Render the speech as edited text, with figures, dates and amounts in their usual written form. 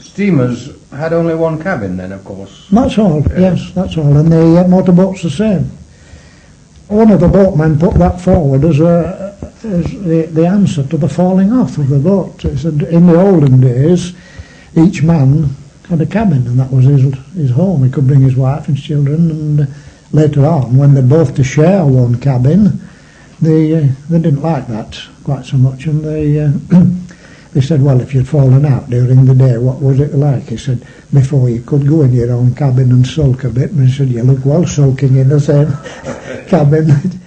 steamers had only one cabin then, of course. That's all, yes, that's all. And the motorboats the same. One of the boatmen put that forward as the answer to the falling off of the boat. He said in the olden days, each man had a cabin, and that was his home. He could bring his wife and his children, and later on, when they're both to share one cabin, they didn't like that quite so much, and they said, well, if you'd fallen out during the day, what was it like? He said, before you could go in your own cabin and sulk a bit, and he said, you look well sulking in the same cabin.